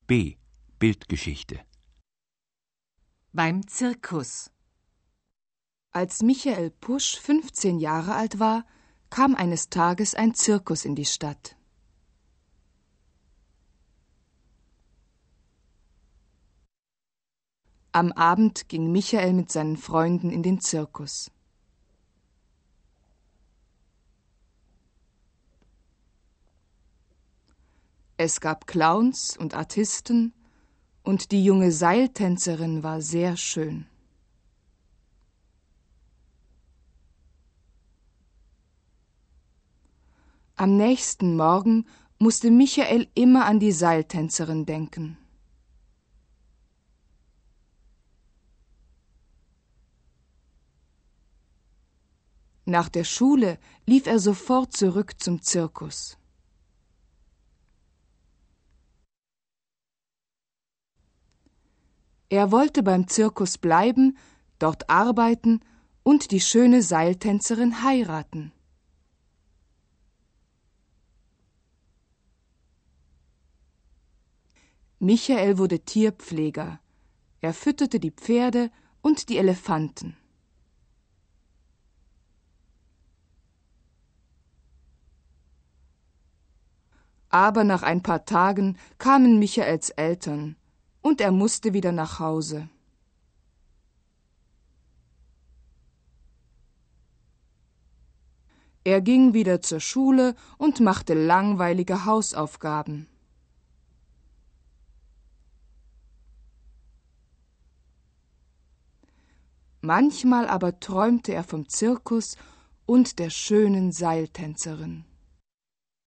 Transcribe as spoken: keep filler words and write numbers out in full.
B. Bildgeschichte. Beim Zirkus. Als Michael Pusch fünfzehn Jahre alt war, kam eines Tages ein Zirkus in die Stadt. Am Abend ging Michael mit seinen Freunden in den Zirkus. Es gab Clowns und Artisten, und die junge Seiltänzerin war sehr schön. Am nächsten Morgen musste Michael immer an die Seiltänzerin denken. Nach der Schule lief er sofort zurück zum Zirkus. Er wollte beim Zirkus bleiben, dort arbeiten und die schöne Seiltänzerin heiraten. Michael wurde Tierpfleger. Er fütterte die Pferde und die Elefanten. Aber nach ein paar Tagen kamen Michaels Eltern, und er musste wieder nach Hause. Er ging wieder zur Schule und machte langweilige Hausaufgaben. Manchmal aber träumte er vom Zirkus und der schönen Seiltänzerin.